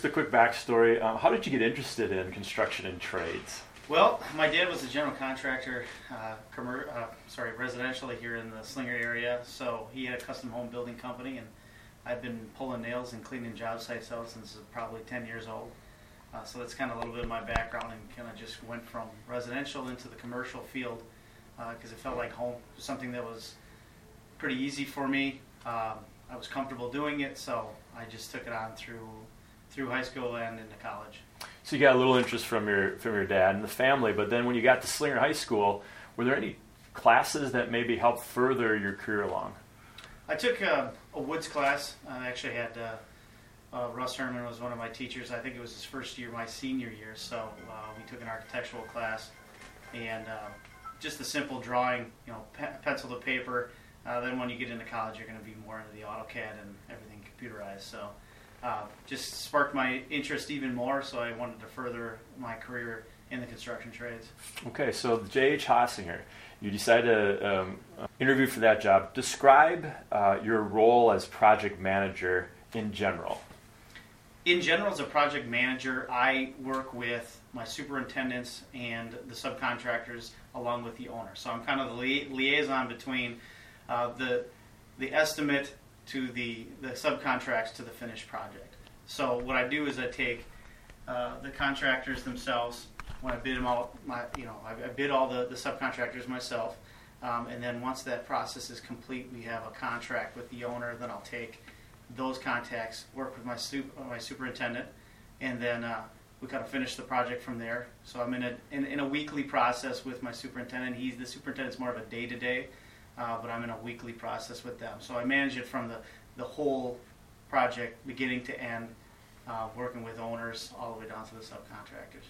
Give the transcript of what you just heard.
Just a quick backstory. How did you get interested in construction and trades? Well, my dad was a general contractor, residentially here in the Slinger area. So he had a custom home building company, and I've been pulling nails and cleaning job sites out since probably 10 years old. So that's kind of a little bit of my background, and kind of just went from residential into the commercial field because it felt like home, something that was pretty easy for me. I was comfortable doing it, so I just took it on through high school and into college. So you got a little interest from your dad and the family, but then when you got to Slinger High School, were there any classes that maybe helped further your career along? I took a woods class. I actually had Russ Herman was one of my teachers. I think it was his first year, my senior year. So we took an architectural class, and just the simple drawing, pencil to paper. Then when you get into college, you're going to be more into the AutoCAD and everything computerized. So just sparked my interest even more. So I wanted to further my career in the construction trades. Okay, so J.H. Hossinger, you decided to interview for that job. Describe your role as project manager in general. In general, as a project manager, I work with my superintendents and the subcontractors along with the owner. So I'm kind of the liaison between the estimate to the subcontracts to the finished project. So what I do is I take the contractors themselves. When I bid them out, I bid all the subcontractors myself, and then once that process is complete, we have a contract with the owner. Then I'll take those contacts, work with my superintendent, and then we kind of finish the project from there. So I'm in a weekly process with my superintendent. The superintendent's more of a day-to-day, but I'm in a weekly process with them. So I manage it from the whole project, beginning to end, working with owners all the way down to the subcontractors.